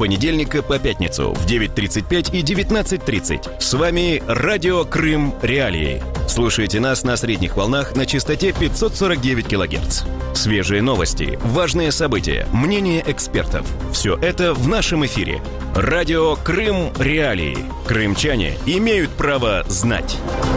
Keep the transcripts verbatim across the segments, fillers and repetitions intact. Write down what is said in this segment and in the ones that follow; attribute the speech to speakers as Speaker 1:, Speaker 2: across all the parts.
Speaker 1: понедельника по пятницу в девять тридцать пять и девятнадцать тридцать. С вами Радио Крым Реалии. Слушайте нас на средних волнах на частоте пятьсот сорок девять килогерц. Свежие новости, важные события, мнения экспертов. Все это в нашем эфире. Радио Крым Реалии. Крымчане имеют право знать.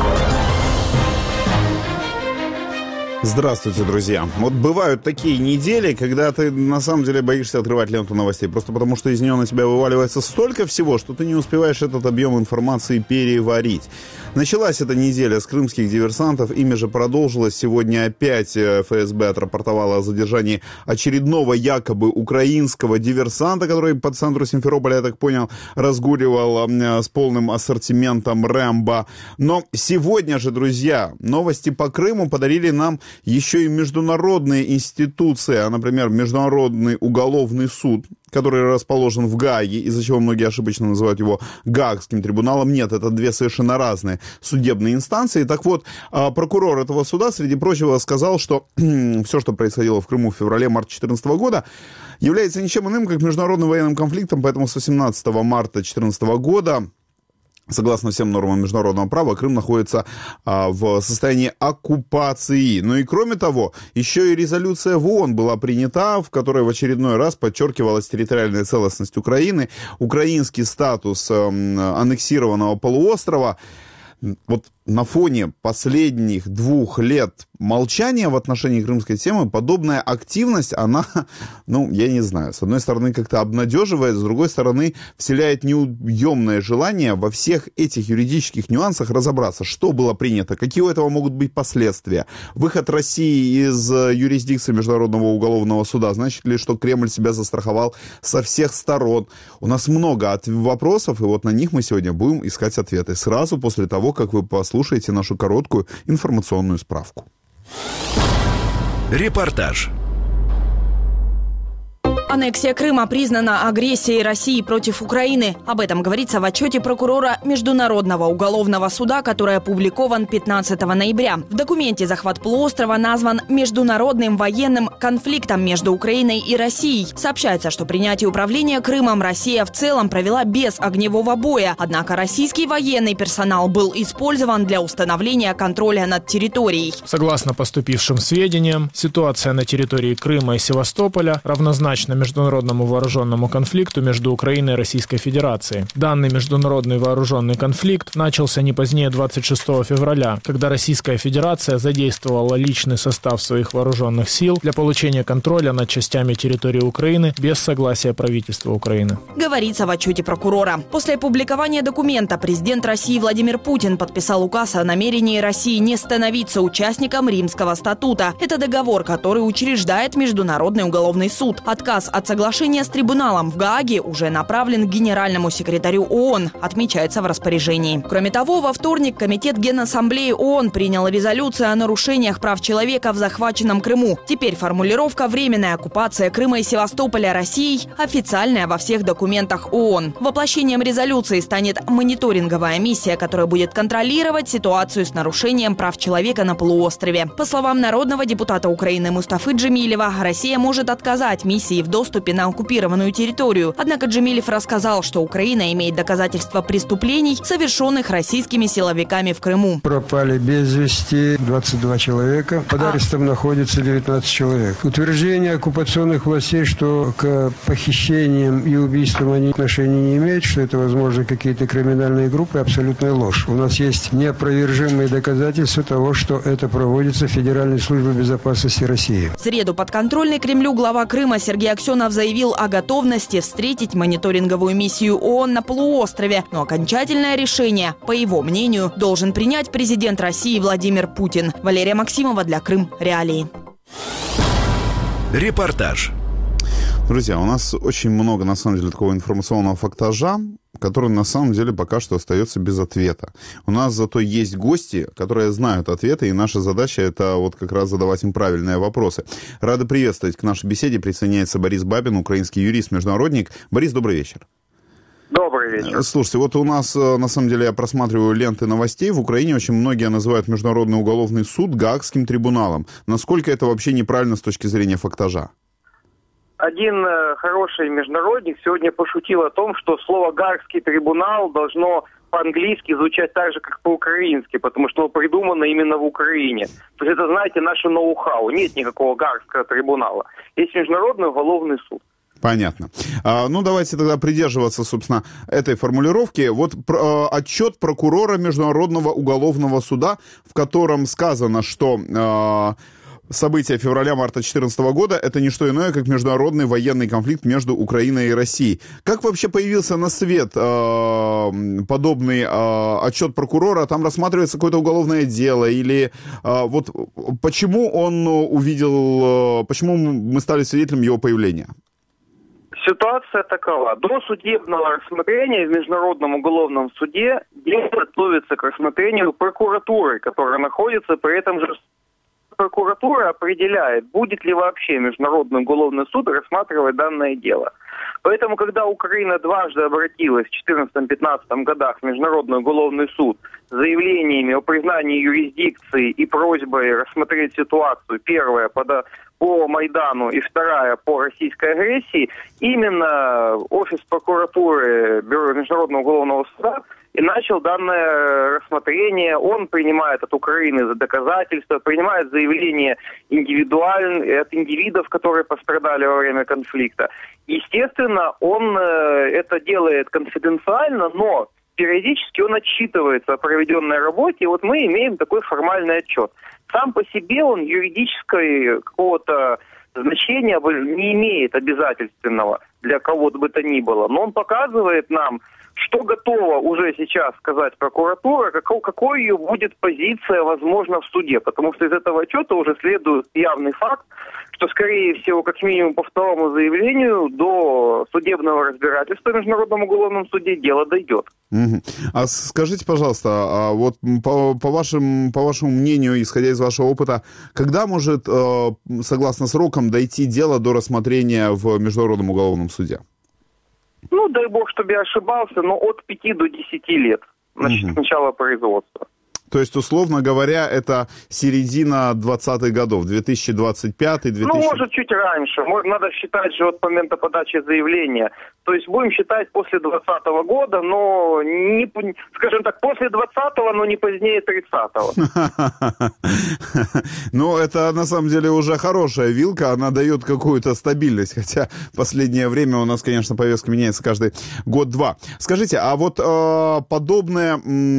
Speaker 2: Здравствуйте, друзья. Вот бывают такие недели, когда ты на самом деле боишься открывать ленту новостей, просто потому что из нее на тебя вываливается столько всего, что ты не успеваешь этот объем информации переварить. Началась эта неделя с крымских диверсантов, ими же продолжилась. Сегодня опять эф эс бэ отрапортовала о задержании очередного якобы украинского диверсанта, который по центру Симферополя, я так понял, разгуливал с полным ассортиментом Рэмбо. Но сегодня же, друзья, новости по Крыму подарили нам еще и международные институции, а, например, Международный уголовный суд, который расположен в Гааге, из-за чего многие ошибочно называют его Гаагским трибуналом. Нет, это две совершенно разные судебные инстанции. Так вот, прокурор этого суда, среди прочего, сказал, что все, что происходило в Крыму в феврале-марте две тысячи четырнадцатого года, является ничем иным, как международным военным конфликтом, поэтому с восемнадцатого марта две тысячи четырнадцатого года, согласно всем нормам международного права, Крым находится а, в состоянии оккупации. Ну и кроме того, еще и резолюция в ООН была принята, в которой в очередной раз подчеркивалась территориальная целостность Украины, украинский статус а, аннексированного полуострова. Вот на фоне последних двух лет молчания в отношении крымской темы подобная активность, она, ну, я не знаю, с одной стороны как-то обнадеживает, с другой стороны вселяет неуемное желание во всех этих юридических нюансах разобраться, что было принято, какие у этого могут быть последствия. Выход России из юрисдикции Международного уголовного суда, значит ли, что Кремль себя застраховал со всех сторон? У нас много от- вопросов, и вот на них мы сегодня будем искать ответы сразу после того, как вы послушаете Слушайте нашу короткую информационную справку.
Speaker 1: Репортаж.
Speaker 3: Аннексия Крыма признана агрессией России против Украины. Об этом говорится в отчете прокурора Международного уголовного суда, который опубликован пятнадцатого ноября. В документе захват полуострова назван международным военным конфликтом между Украиной и Россией. Сообщается, что принятие управления Крымом Россия в целом провела без огневого боя. Однако российский военный персонал был использован для установления контроля над территорией.
Speaker 4: Согласно поступившим сведениям, ситуация на территории Крыма и Севастополя равнозначна международному вооруженному конфликту между Украиной и Российской Федерацией. Данный международный вооруженный конфликт начался не позднее двадцать шестого февраля, когда Российская Федерация задействовала личный состав своих вооруженных сил для получения контроля над частями территории Украины без согласия правительства Украины.
Speaker 3: Говорится в отчете прокурора. После опубликования документа президент России Владимир Путин подписал указ о намерении России не становиться участником Римского статута. Это договор, который учреждает Международный уголовный суд. Отказ от соглашения с трибуналом в Гааге уже направлен к генеральному секретарю ООН, отмечается в распоряжении. Кроме того, во вторник Комитет Генассамблеи ООН принял резолюцию о нарушениях прав человека в захваченном Крыму. Теперь формулировка «временная оккупация Крыма и Севастополя Россией» официальная во всех документах ООН. Воплощением резолюции станет мониторинговая миссия, которая будет контролировать ситуацию с нарушением прав человека на полуострове. По словам народного депутата Украины Мустафы Джемилева, Россия может отказать миссии в доступе на оккупированную территорию. Однако Джемилев рассказал, что Украина имеет доказательства преступлений, совершенных российскими силовиками в Крыму.
Speaker 5: Пропали без вести двадцать два человека. Под арестом а... находится девятнадцать человек. Утверждение оккупационных властей, что к похищениям и убийствам они отношения не имеют, что это, возможно, какие-то криминальные группы, абсолютная ложь. У нас есть неопровержимые доказательства того, что это проводится Федеральной службой безопасности России.
Speaker 3: В среду подконтрольный Кремлю глава Крыма Сергей Аксенов заявил о готовности встретить мониторинговую миссию ООН на полуострове. Но окончательное решение, по его мнению, должен принять президент России Владимир Путин. Валерия Максимова для Крым Реалии.
Speaker 1: Репортаж.
Speaker 2: Друзья, у нас очень много, на самом деле, такого информационного фактажа, который, на самом деле, пока что остается без ответа. У нас зато есть гости, которые знают ответы, и наша задача — это вот как раз задавать им правильные вопросы. Рады приветствовать. К нашей беседе присоединяется Борис Бабин, украинский юрист, международник. Борис, добрый вечер.
Speaker 6: Добрый вечер.
Speaker 2: Слушайте, вот у нас, на самом деле, я просматриваю ленты новостей. В Украине очень многие называют Международный уголовный суд Гаагским трибуналом. Насколько это вообще неправильно с точки зрения фактажа?
Speaker 6: Один э, хороший международник сегодня пошутил о том, что слово «Гаагский трибунал» должно по-английски звучать так же, как по-украински, потому что оно придумано именно в Украине. То есть это, знаете, наше ноу-хау. Нет никакого Гаагского трибунала. Есть Международный уголовный суд.
Speaker 2: Понятно. А, ну, давайте тогда придерживаться, собственно, этой формулировки. Вот про, отчет прокурора Международного уголовного суда, в котором сказано, что э, события февраля-марта две тысячи четырнадцатого года — это не что иное, как международный военный конфликт между Украиной и Россией. Как вообще появился на свет э, подобный э, отчет прокурора? Там рассматривается какое-то уголовное дело? Или э, вот почему он увидел, э, почему мы стали свидетелями его появления?
Speaker 6: Ситуация такова. До судебного рассмотрения в Международном уголовном суде дело готовится к рассмотрению прокуратуры, которая находится при этом же. Прокуратура определяет, будет ли вообще Международный уголовный суд рассматривать данное дело. Поэтому, когда Украина дважды обратилась в две тысячи четырнадцатом-пятнадцатом годах в Международный уголовный суд с заявлениями о признании юрисдикции и просьбой рассмотреть ситуацию, первая по, по Майдану и вторая по российской агрессии, именно офис прокуратуры Бюро Международного уголовного суда и начал данное рассмотрение. Он принимает от Украины за доказательства, принимает заявления индивидуальные от индивидов, которые пострадали во время конфликта. Естественно, он э, это делает конфиденциально, но периодически он отчитывается о проведенной работе, и вот мы имеем такой формальный отчет. Сам по себе он юридического какого-то значения не имеет обязательственного для кого-то бы то ни было, но он показывает нам, что готова уже сейчас сказать прокуратура, какой, какой ее будет позиция, возможно, в суде. Потому что из этого отчета уже следует явный факт, что, скорее всего, как минимум по второму заявлению, до судебного разбирательства в Международном уголовном суде дело дойдет.
Speaker 2: Угу. А скажите, пожалуйста, а вот по, по, вашим, по вашему мнению, исходя из вашего опыта, когда может, согласно срокам, дойти дело до рассмотрения в Международном уголовном суде?
Speaker 6: Ну, дай бог, чтобы я ошибался, но от пяти до десяти лет, значит, угу. с начала производства.
Speaker 2: То есть, условно говоря, это середина двадцатых годов, две тысячи двадцать пятый — две тысячи...
Speaker 6: Ну, может, чуть раньше. Надо считать же от момента подачи заявления. То есть, будем считать после двадцатого года, но, не, скажем так, после двадцатого, но не позднее тридцатого.
Speaker 2: Ну, это, на самом деле, уже хорошая вилка. Она дает какую-то стабильность. Хотя в последнее время у нас, конечно, повестка меняется каждый год-два. Скажите, а вот подобное...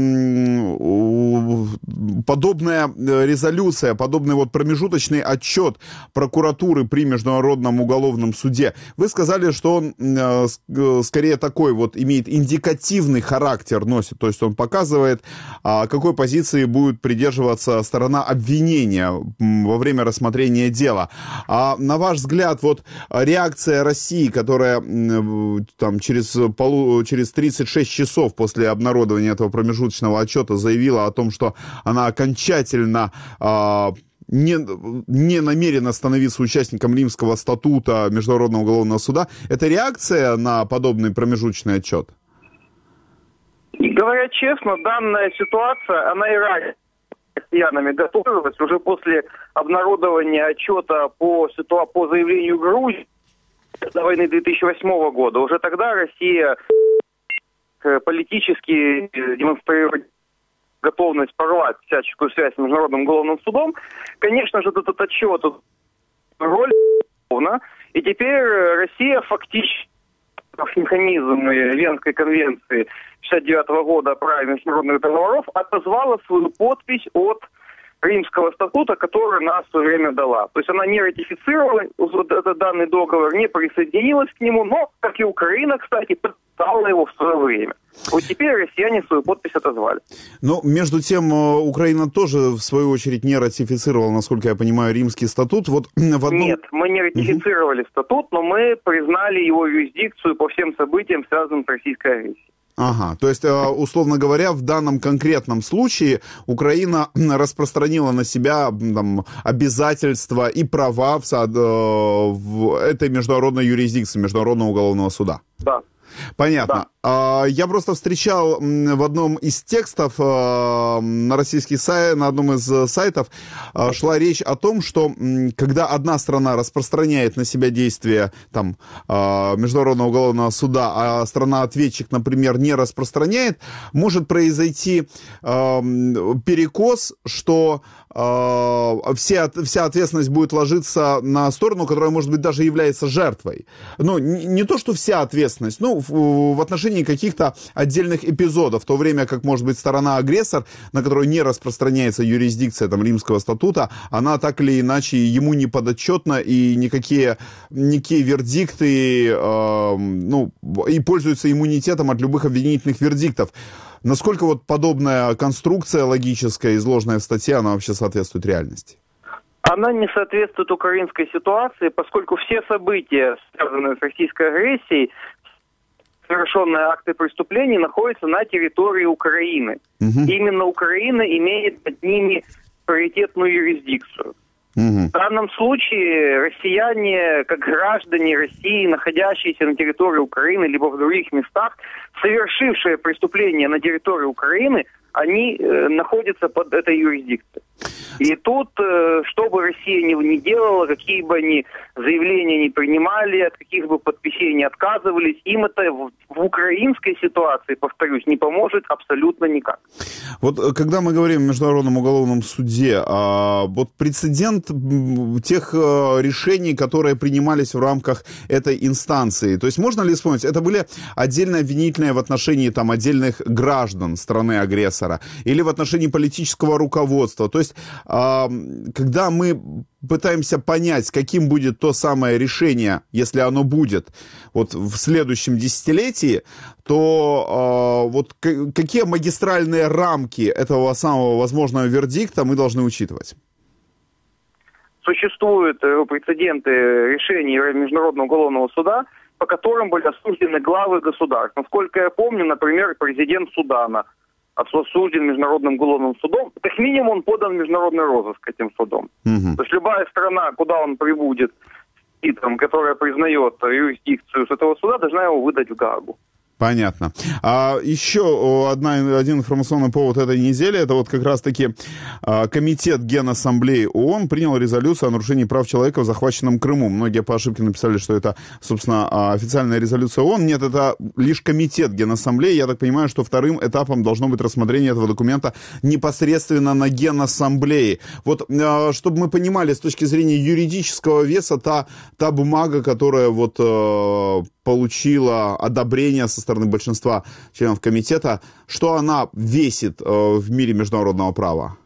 Speaker 2: подобная резолюция, подобный вот промежуточный отчет прокуратуры при Международном уголовном суде, вы сказали, что он э, скорее такой вот имеет индикативный характер, носит, то есть он показывает, э, какой позиции будет придерживаться сторона обвинения во время рассмотрения дела. А на ваш взгляд, вот реакция России, которая э, там через, полу, через тридцать шесть часов после обнародования этого промежуточного отчета заявила о том, что она окончательно э, не, не намерена становиться участником Римского статута Международного уголовного суда. Это реакция на подобный промежуточный отчет?
Speaker 6: И говоря честно, данная ситуация, она и ранее россиянами готовилась. Уже после обнародования отчета по, ситуа- по заявлению Грузии до войны две тысячи восьмого года, уже тогда Россия политически демонстрировала готовность порвать всяческую связь с Международным уголовным судом. Конечно же, этот отчет роль и теперь Россия фактически в механизм Венской конвенции шестьдесят девятого года о праве международных договоров отозвала свою подпись от Римского статута, который она в свое время дала. То есть она не ратифицировала этот данный договор, не присоединилась к нему, но, как и Украина, кстати, подписала его в свое время. Вот теперь россияне свою подпись отозвали.
Speaker 2: Но, между тем, Украина тоже, в свою очередь, не ратифицировала, насколько я понимаю, Римский статут. Вот в одном...
Speaker 6: Нет, мы не ратифицировали угу. статут, но мы признали его юрисдикцию по всем событиям, связанным с российской агрессией.
Speaker 2: Ага, то есть, условно говоря, в данном конкретном случае Украина распространила на себя там, обязательства и права в, в этой международной юрисдикции, Международного уголовного суда.
Speaker 6: Да,
Speaker 2: Понятно. Да. Я просто встречал в одном из текстов на российский сайт, на одном из сайтов шла речь о том, что когда одна страна распространяет на себя действия там, Международного уголовного суда, а страна-ответчик, например, не распространяет, может произойти перекос, что вся, вся ответственность будет ложиться на сторону, которая, может быть, даже является жертвой. Ну, не, не то, что вся ответственность, ну, в, в отношении каких-то отдельных эпизодов, в то время как, может быть, сторона-агрессор, на которую не распространяется юрисдикция там, Римского статута, она так или иначе ему не подотчетна, и никакие, никакие вердикты, э, ну, и пользуются иммунитетом от любых обвинительных вердиктов. Насколько вот подобная конструкция логическая, изложенная в статье, она вообще соответствует реальности?
Speaker 6: Она не соответствует украинской ситуации, поскольку все события, связанные с российской агрессией, совершенные акты преступлений, находятся на территории Украины. Угу. Именно Украина имеет над ними приоритетную юрисдикцию. Угу. В данном случае россияне, как граждане России, находящиеся на территории Украины, либо в других местах, совершившие преступления на территории Украины, они э, находятся под этой юрисдикцией. И тут, э, что бы Россия ни, ни делала, какие бы они заявления не принимали, от каких бы подписей не отказывались, им это в, в украинской ситуации, повторюсь, не поможет абсолютно никак.
Speaker 2: Вот когда мы говорим о Международном уголовном суде, а, вот прецедент тех а, решений, которые принимались в рамках этой инстанции, то есть можно ли вспомнить, это были отдельно обвинительные в отношении там, отдельных граждан страны-агрессора или в отношении политического руководства, то есть а, когда мы пытаемся понять, каким будет то самое решение, если оно будет вот в следующем десятилетии, то э, вот к- какие магистральные рамки этого самого возможного вердикта мы должны учитывать?
Speaker 6: Существуют прецеденты решений Международного уголовного суда, по которым были осуждены главы государств. Насколько я помню, например, президент Судана осужден Международным уголовным судом, как минимум он подан в международный розыск этим судом. Угу. То есть любая страна, куда он прибудет, и, там, которая признает юрисдикцию с этого суда, должна его выдать в Гаагу.
Speaker 2: Понятно. А еще одна, один информационный повод этой недели, это вот как раз-таки а, Комитет Генассамблеи ООН принял резолюцию о нарушении прав человека в захваченном Крыму. Многие по ошибке написали, что это, собственно, официальная резолюция ООН. Нет, это лишь Комитет Генассамблеи. Я так понимаю, что вторым этапом должно быть рассмотрение этого документа непосредственно на Генассамблее. Вот, а, чтобы мы понимали с точки зрения юридического веса, та, та бумага, которая вот а, получила одобрение со стороны большинства членов комитета, что она весит э, в мире международного права?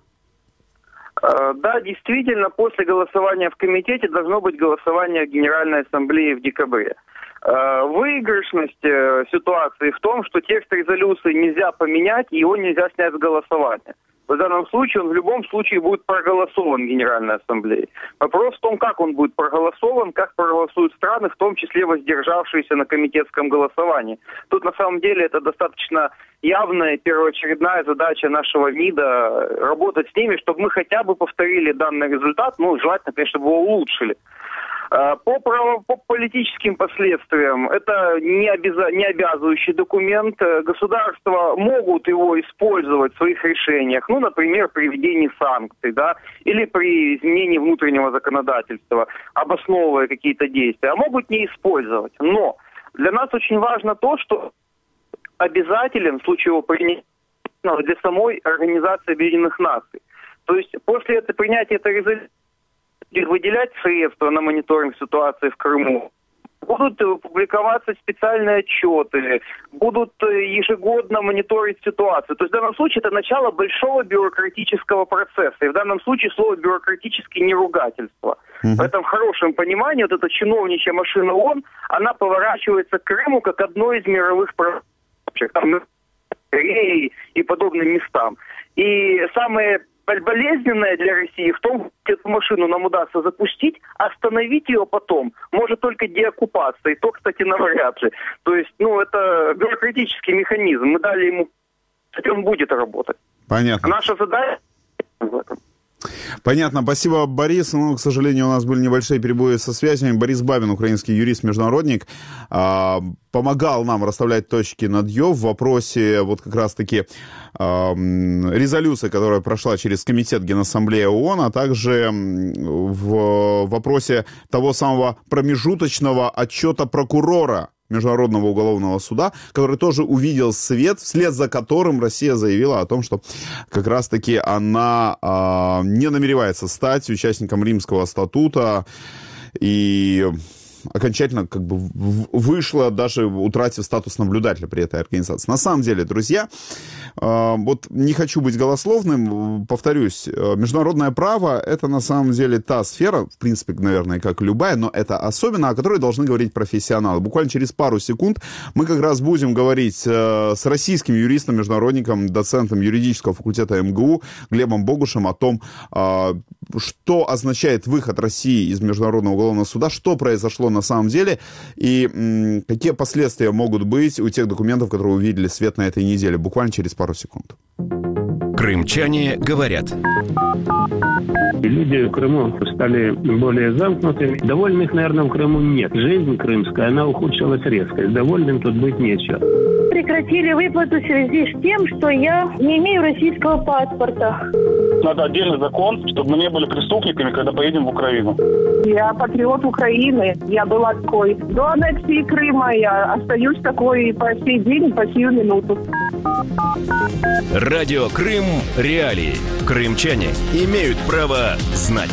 Speaker 6: Да, действительно, после голосования в комитете должно быть голосование в Генеральной Ассамблее в декабре. Выигрышность ситуации в том, что текст резолюции нельзя поменять, и его нельзя снять с голосования. В данном случае он в любом случае будет проголосован в Генеральной Ассамблее. Вопрос в том, как он будет проголосован, как проголосуют страны, в том числе воздержавшиеся на комитетском голосовании. Тут на самом деле это достаточно явная первоочередная задача нашего МИДа работать с ними, чтобы мы хотя бы повторили данный результат, ну, желательно, конечно, чтобы его улучшили. По, право, по политическим последствиям это не, обяза, не обязывающий документ. Государства могут его использовать в своих решениях, ну, например, при введении санкций, да, или при изменении внутреннего законодательства, обосновывая какие-то действия, а могут не использовать. Но для нас очень важно то, что обязателен в случае его принятия для самой Организации Объединенных Наций. То есть после этого, принятия этой резолюции выделять средства на мониторинг ситуации в Крыму, будут публиковаться специальные отчеты, будут ежегодно мониторить ситуацию. То есть в данном случае это начало большого бюрократического процесса. И в данном случае слово «бюрократически» не ругательство. Mm-hmm. В этом хорошем понимании вот эта чиновничья машина ООН, она поворачивается к Крыму как одной из мировых проблем. Там, и подобным местам. И самое болезненное для России в том, что эту машину нам удастся запустить, остановить ее потом может только деоккупация. И то, кстати, навряд ли. То есть, ну, это бюрократический механизм. Мы дали ему, кстати, он будет работать.
Speaker 2: Понятно.
Speaker 6: Наша задача в этом.
Speaker 2: Понятно. Спасибо, Борис. Ну, к сожалению, у нас были небольшие перебои со связями. Борис Бабин, украинский юрист-международник, помогал нам расставлять точки над «ё» в вопросе вот как раз-таки резолюции, которая прошла через Комитет Генассамблеи ООН, а также в вопросе того самого промежуточного отчета прокурора Международного уголовного суда, который тоже увидел свет, вслед за которым Россия заявила о том, что как раз-таки она а, не намеревается стать участником Римского статута и окончательно как бы вышла, даже утратив статус наблюдателя при этой организации. На самом деле, друзья, вот не хочу быть голословным, повторюсь, международное право — это на самом деле та сфера, в принципе, наверное, как любая, но это особенно, о которой должны говорить профессионалы. Буквально через пару секунд мы как раз будем говорить с российским юристом-международником, доцентом юридического факультета эм гэ у Глебом Богушем о том, что означает выход России из Международного уголовного суда, что произошло на самом деле и м, какие последствия могут быть у тех документов, которые увидели свет на этой неделе. Буквально через пару секунд.
Speaker 1: Крымчане говорят.
Speaker 7: Люди в Крыму стали более замкнутыми. Довольных, наверное, в Крыму нет. Жизнь крымская, она ухудшилась резко. Довольным тут быть нечего.
Speaker 8: Прекратили выплату в связи с тем, что я не имею российского паспорта.
Speaker 9: Надо отдельный закон, чтобы мы не были преступниками, когда поедем в Украину.
Speaker 8: Я патриот Украины. Я была такой. До аннексии Крыма я остаюсь такой по сей день, по сию минуту.
Speaker 1: Радио Крым Реалии. Крымчане имеют право знать.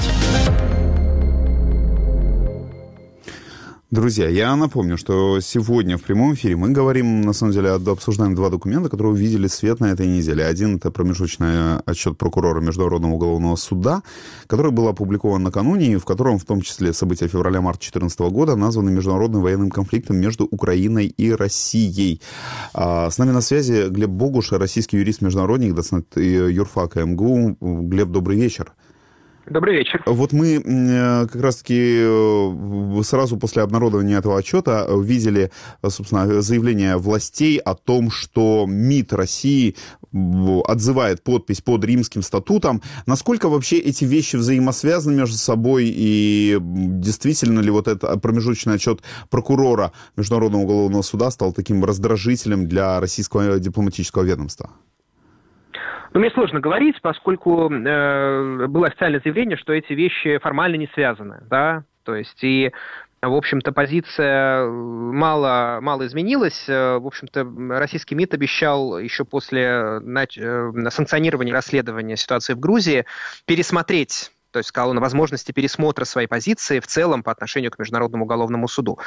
Speaker 2: Друзья, я напомню, что сегодня в прямом эфире мы говорим, на самом деле, обсуждаем два документа, которые увидели свет на этой неделе. Один — это промежуточный отчет прокурора Международного уголовного суда, который был опубликован накануне, и в котором, в том числе, события февраля-марта две тысячи четырнадцатого года названы международным военным конфликтом между Украиной и Россией. С нами на связи Глеб Богуш, российский юрист-международник, доцент юрфака эм гэ у. Глеб, добрый вечер.
Speaker 10: Добрый вечер.
Speaker 2: Вот мы как раз-таки сразу после обнародования этого отчета видели, собственно, заявление властей о том, что МИД России отзывает подпись под Римским статутом. Насколько вообще эти вещи взаимосвязаны между собой, и действительно ли вот этот промежуточный отчет прокурора Международного уголовного суда стал таким раздражителем для российского дипломатического ведомства?
Speaker 10: Ну, мне сложно говорить, поскольку э, было официальное заявление, что эти вещи формально не связаны, да, то есть и, в общем-то, позиция мало, мало изменилась. В общем-то, российский МИД обещал еще после санкционирования расследования ситуации в Грузии пересмотреть, то есть сказал он о возможности пересмотра своей позиции в целом по отношению к Международному уголовному суду.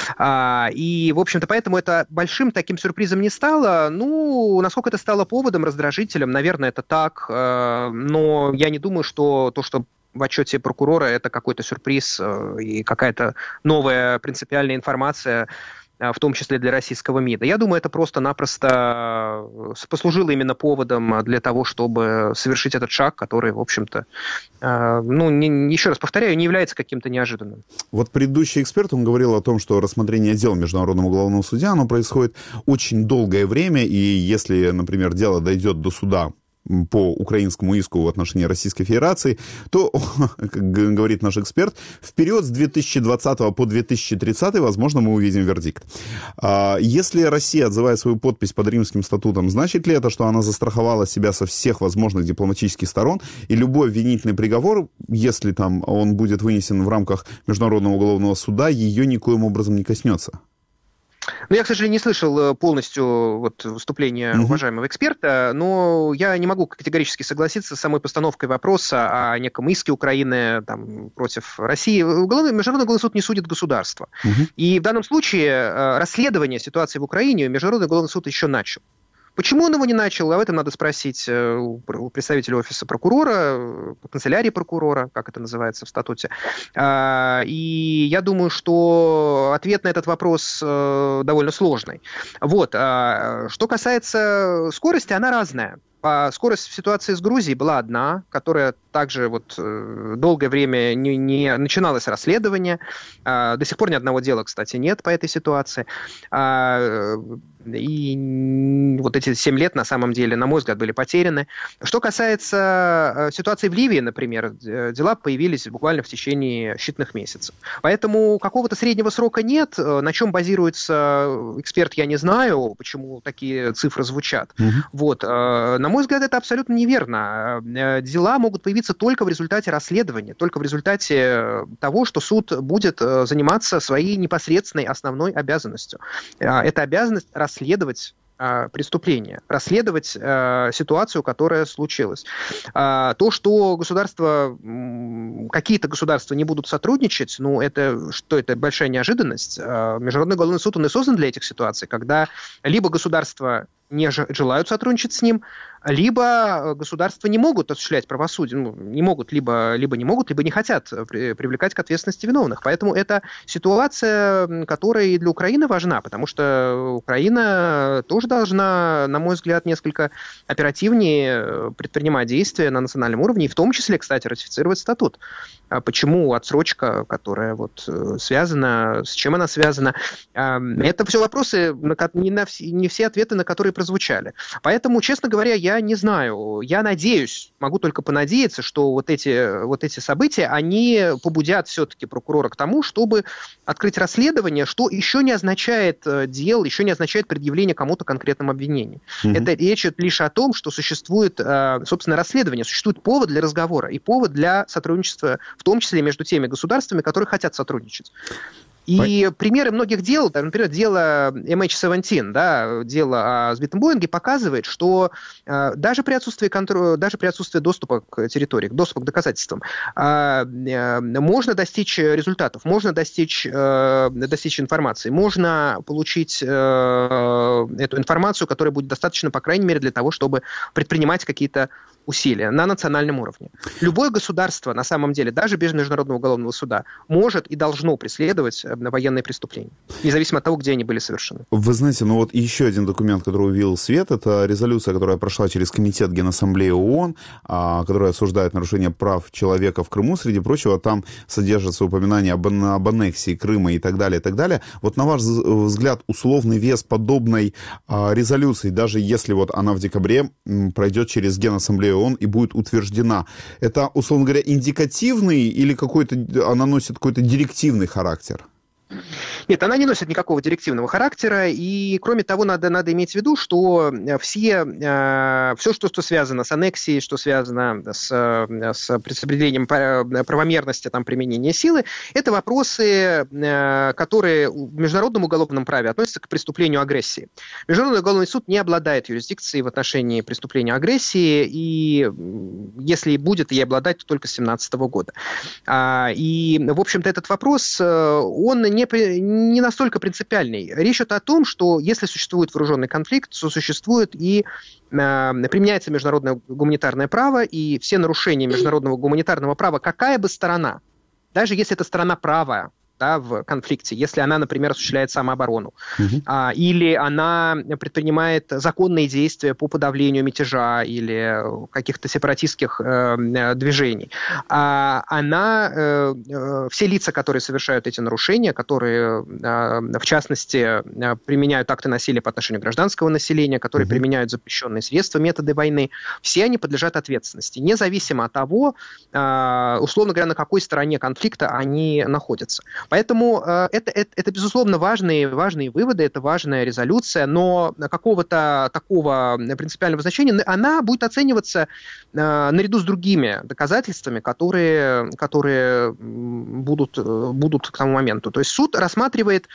Speaker 10: И, в общем-то, поэтому это большим таким сюрпризом не стало. Ну, насколько это стало поводом, раздражителем, наверное, это так. Но я не думаю, что то, что в отчете прокурора, это какой-то сюрприз и какая-то новая принципиальная информация, в том числе для российского МИДа. Я думаю, это просто-напросто послужило именно поводом для того, чтобы совершить этот шаг, который, в общем-то, ну, не, еще раз повторяю, не является каким-то неожиданным.
Speaker 2: Вот предыдущий эксперт, он говорил о том, что рассмотрение дел в Международном уголовном суде, оно происходит очень долгое время, и если, например, дело дойдет до суда по украинскому иску в отношении Российской Федерации, то, как говорит наш эксперт, в период с две тысячи двадцатого по две тысячи тридцатый, возможно, мы увидим вердикт. Если Россия отзывает свою подпись под Римским статутом, значит ли это, что она застраховала себя со всех возможных дипломатических сторон, и любой обвинительный приговор, если там он будет вынесен в рамках Международного уголовного суда, ее никоим образом не коснется?
Speaker 10: Ну, я, к сожалению, не слышал полностью вот, выступления uh-huh. уважаемого эксперта, но я не могу категорически согласиться с самой постановкой вопроса о неком иске Украины там, против России. Уголовный, Международный уголовный суд не судит государство. Uh-huh. И в данном случае расследование ситуации в Украине Международный уголовный суд еще начал. Почему он его не начал? Об этом надо спросить у представителя офиса прокурора, канцелярии прокурора, как это называется в статуте. И я думаю, что ответ на этот вопрос довольно сложный. Вот. Что касается скорости, она разная. Скорость ситуации с Грузией была одна, которая также вот долгое время не, не начиналось расследование. До сих пор ни одного дела, кстати, нет по этой ситуации. И вот эти семь лет, на самом деле, на мой взгляд, были потеряны. Что касается ситуации в Ливии, например, дела появились буквально в течение считанных месяцев. Поэтому какого-то среднего срока нет. На чем базируется эксперт, я не знаю, почему такие цифры звучат. Угу. Вот. На мой взгляд, это абсолютно неверно. Дела могут появиться только в результате расследования, только в результате того, что суд будет заниматься своей непосредственной основной обязанностью. Это обязанность расследовать расследовать э, преступление, расследовать э, ситуацию, которая случилась. А, то, что государства, какие-то государства не будут сотрудничать, ну, это, что это большая неожиданность. А, Международный уголовный суд, он и создан для этих ситуаций, когда либо государства не желают сотрудничать с ним, либо государства не могут осуществлять правосудие, ну, не могут, либо, либо не могут, либо не хотят при, привлекать к ответственности виновных. Поэтому это ситуация, которая и для Украины важна, потому что Украина тоже должна, на мой взгляд, несколько оперативнее предпринимать действия на национальном уровне, и в том числе, кстати, ратифицировать статут. Почему отсрочка, которая вот связана, с чем она связана? Это все вопросы, не, на, не все ответы на которые прозвучали. Поэтому, честно говоря, я не знаю. Я надеюсь, могу только понадеяться, что вот эти, вот эти события, они побудят все-таки прокурора к тому, чтобы открыть расследование, что еще не означает дел, еще не означает предъявление кому-то конкретным обвинений. Mm-hmm. Это речь лишь о том, что существует, собственно, расследование, существует повод для разговора и повод для сотрудничества, в том числе между теми государствами, которые хотят сотрудничать. И По... примеры многих дел, например, дело эм эйч семнадцать, да, дело о сбитом Боинге, показывает, что э, даже, при отсутствии контроля, даже при отсутствии доступа к территории, доступа к доказательствам, э, э, можно достичь результатов, можно достичь, э, достичь информации, можно получить э, эту информацию, которая будет достаточно, по крайней мере, для того, чтобы предпринимать какие-то усилия на национальном уровне. Любое государство, на самом деле, даже без Международного уголовного суда, может и должно преследовать военные преступления, независимо от того, где они были совершены.
Speaker 2: Вы знаете, ну вот еще один документ, который увидел свет, это резолюция, которая прошла через Комитет Генассамблеи ООН, которая осуждает нарушение прав человека в Крыму. Среди прочего, там содержится упоминание об, об аннексии Крыма и так далее, и так далее. Вот на ваш взгляд, условный вес подобной резолюции, даже если вот она в декабре пройдет через Генассамблею ООН и будет утверждена, это, условно говоря, индикативный или какой-то, она носит какой-то директивный характер?
Speaker 10: Нет, она не носит никакого директивного характера, и, кроме того, надо, надо иметь в виду, что все, э, все что, что связано с аннексией, что связано с, с распределением правомерности там, применения силы, это вопросы, э, которые в международном уголовном праве относятся к преступлению агрессии. Международный уголовный суд не обладает юрисдикцией в отношении преступления агрессии, и если и будет ей обладать, то только с две тысячи семнадцатого года. А, и, в общем-то, этот вопрос, он не, не настолько принципиальный. Речь идет о том, что если существует вооруженный конфликт, то существует и э, применяется международное гуманитарное право, и все нарушения международного гуманитарного права, какая бы сторона, даже если это сторона правая, да, в конфликте, если она, например, осуществляет самооборону, uh-huh. а, или она предпринимает законные действия по подавлению мятежа или каких-то сепаратистских э, движений, а, она, э, э, все лица, которые совершают эти нарушения, которые, э, в частности, применяют акты насилия по отношению к гражданскому населению, которые uh-huh. применяют запрещенные средства, методы войны, все они подлежат ответственности, независимо от того, э, условно говоря, на какой стороне конфликта они находятся. Поэтому э, это, это, это, безусловно, важные, важные выводы, это важная резолюция, но какого-то такого принципиального значения она будет оцениваться э, наряду с другими доказательствами, которые, которые будут, будут к тому моменту. То есть суд рассматривает...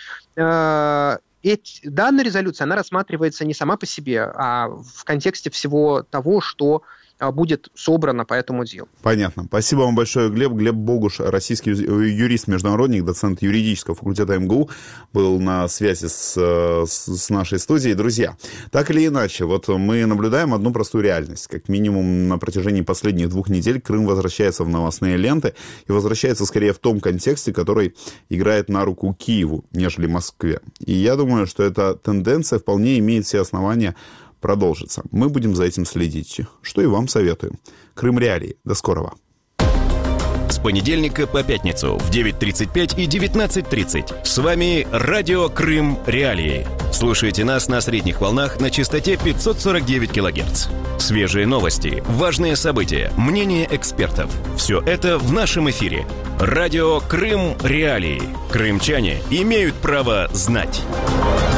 Speaker 10: Э, Эти, данная резолюция, она рассматривается не сама по себе, а в контексте всего того, что будет собрано по этому делу.
Speaker 2: Понятно. Спасибо вам большое, Глеб. Глеб Богуш, российский юрист-международник, доцент юридического факультета эм гэ у, был на связи с, с нашей студией. Друзья, так или иначе, вот мы наблюдаем одну простую реальность. Как минимум на протяжении последних двух недель Крым возвращается в новостные ленты и возвращается скорее в том контексте, который играет на руку Киеву, нежели Москве. И я думаю, что эта тенденция вполне имеет все основания продолжится. Мы будем за этим следить, что и вам советуем. Крым Реалии. До скорого.
Speaker 1: С понедельника по пятницу в девять тридцать пять и девятнадцать тридцать. С вами Радио Крым Реалии. Слушайте нас на средних волнах на частоте пятьсот сорок девять килогерц. Свежие новости, важные события, мнения экспертов. Все это в нашем эфире. Радио Крым Реалии. Крымчане имеют право знать.